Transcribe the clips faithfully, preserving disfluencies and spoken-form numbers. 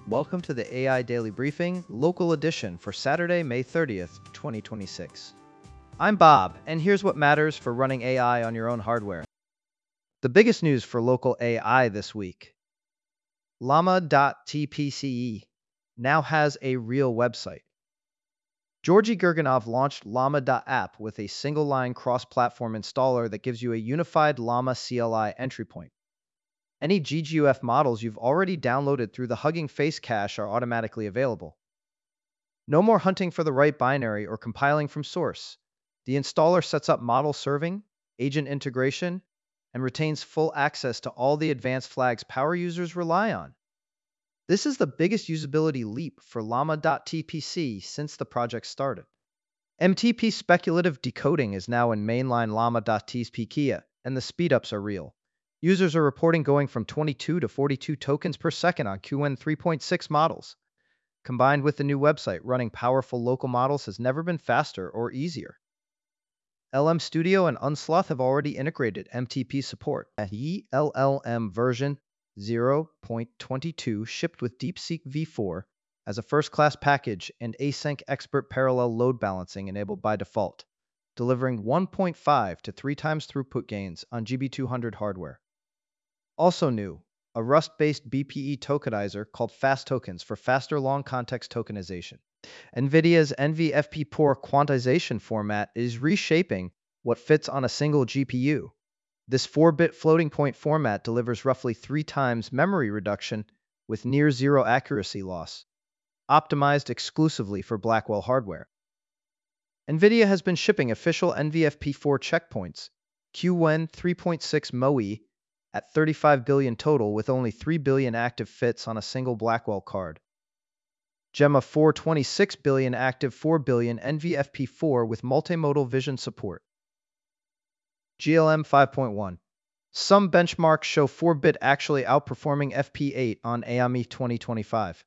Welcome to the A I Daily Briefing, local edition for Saturday, May thirtieth, twenty twenty-six. I'm Bob, and here's what matters for running A I on your own hardware. The biggest news for local A I this week: llama dot t p c e now has a real website. Georgy Gerganov launched llama dot app with a single-line cross-platform installer that gives you a unified Llama C L I entry point. Any G G U F models you've already downloaded through the Hugging Face cache are automatically available. No more hunting for the right binary or compiling from source. The installer sets up model serving, agent integration, and retains full access to all the advanced flags power users rely on. This is the biggest usability leap for llama dot t p c since the project started. M T P speculative decoding is now in mainline llama dot t p c, and the speedups are real. Users are reporting going from twenty-two to forty-two tokens per second on Q N three point six models. Combined with the new website, running powerful local models has never been faster or easier. L M Studio and Unsloth have already integrated M T P support. The L L M version zero point twenty-two shipped with DeepSeek v four as a first-class package and Async Expert parallel load balancing enabled by default, delivering one point five to three times throughput gains on G B two hundred hardware. Also new, a Rust-based B P E tokenizer called Fast Tokens for faster long-context tokenization. NVIDIA's N V F P four quantization format is reshaping what fits on a single G P U. This four-bit floating point format delivers roughly three times memory reduction with near-zero accuracy loss, optimized exclusively for Blackwell hardware. NVIDIA has been shipping official N V F P four checkpoints, Q N three point six M O E, at thirty-five billion total with only three billion active fits on a single Blackwell card. Gemma four twenty-six billion active four billion N V F P four with multimodal vision support. G L M five point one. Some benchmarks show four-bit actually outperforming F P eight on A M I twenty twenty-five.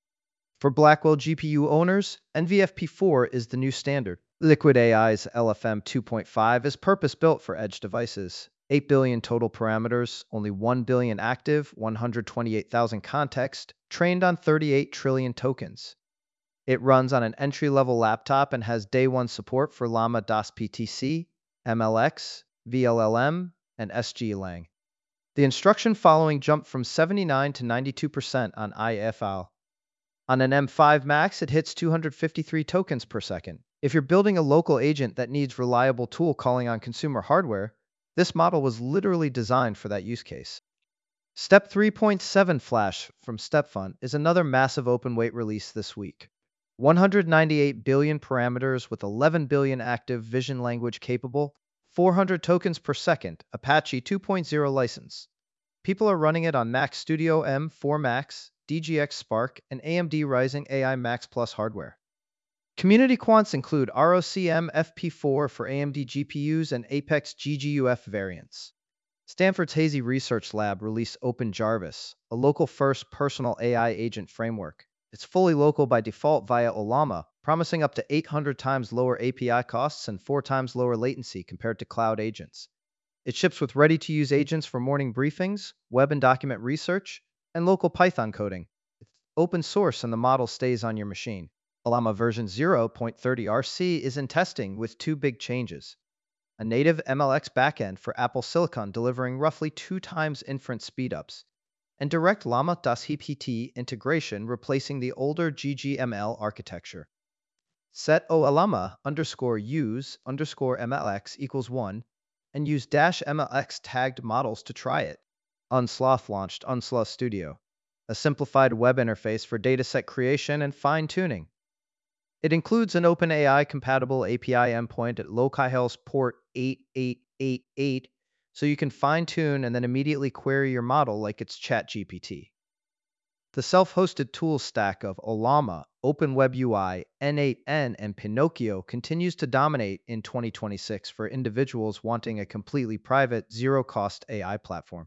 For Blackwell G P U owners, N V F P four is the new standard. Liquid A I's L F M two point five is purpose-built for edge devices. eight billion total parameters, only one billion active, one hundred twenty-eight thousand context, trained on thirty-eight trillion tokens. It runs on an entry-level laptop and has day one support for llama dot p t c, M L X, V L L M, and S G Lang. The instruction following jumped from seventy-nine to ninety-two percent on I F L. On an M five Max, it hits two hundred fifty-three tokens per second. If you're building a local agent that needs reliable tool calling on consumer hardware, this model was literally designed for that use case. Step three point seven Flash from StepFun is another massive open-weight release this week. one hundred ninety-eight billion parameters with eleven billion active vision language capable, four hundred tokens per second, Apache two point oh license. People are running it on Mac Studio M four Max, D G X Spark, and A M D Ryzen A I Max Plus hardware. Community quants include R O C M F P four for A M D G P Us and Apex G G U F variants. Stanford's Hazy Research Lab released OpenJarvis, a local-first personal A I agent framework. It's fully local by default via Ollama, promising up to eight hundred times lower A P I costs and four times lower latency compared to cloud agents. It ships with ready-to-use agents for morning briefings, web and document research, and local Python coding. It's open source and the model stays on your machine. Ollama version zero point thirty R C is in testing with two big changes. A native M L X backend for Apple Silicon delivering roughly two times inference speedups, and direct llama dot p t c integration replacing the older G G M L architecture. Set ollama underscore use underscore mlx equals one and use dash mlx tagged models to try it. Unsloth launched Unsloth Studio, a simplified web interface for dataset creation and fine-tuning. It includes an OpenAI-compatible A P I endpoint at localhost port eight eight eight eight, so you can fine-tune and then immediately query your model like it's ChatGPT. The self-hosted tools stack of Ollama, OpenWebUI, N eight N, and Pinocchio continues to dominate in twenty twenty-six for individuals wanting a completely private, zero-cost A I platform.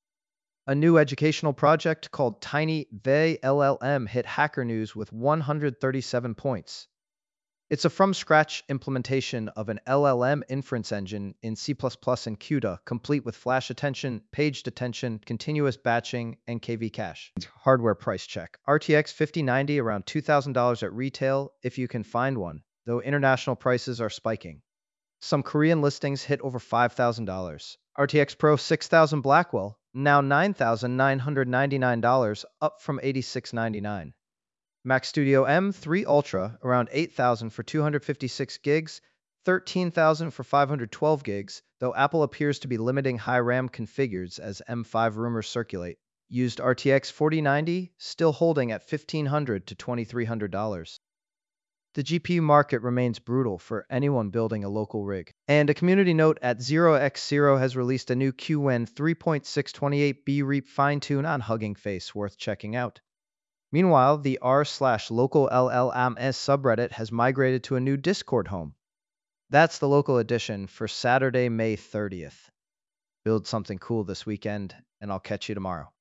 A new educational project called TinyVay L L M hit Hacker News with one hundred thirty-seven points. It's a from-scratch implementation of an L L M inference engine in C plus plus and CUDA, complete with flash attention, page detention, continuous batching, and K V cache. Hardware price check. R T X fifty ninety around two thousand dollars at retail if you can find one, though international prices are spiking. Some Korean listings hit over five thousand dollars. R T X Pro six thousand Blackwell, now nine thousand nine hundred ninety-nine dollars, up from eighty-six ninety-nine. Mac Studio M three Ultra, around eight thousand dollars for two hundred fifty-six gigs, thirteen thousand dollars for five hundred twelve gigs, though Apple appears to be limiting high RAM configures as M five rumors circulate. Used R T X forty ninety, still holding at fifteen hundred dollars to twenty-three hundred dollars. The G P U market remains brutal for anyone building a local rig. And a community note at zero by zero has released a new Q N three point six twenty-eight B Reap fine-tune on Hugging Face worth checking out. Meanwhile, the r slash local L L M S subreddit has migrated to a new Discord home. That's the local edition for Saturday, May thirtieth. Build something cool this weekend, and I'll catch you tomorrow.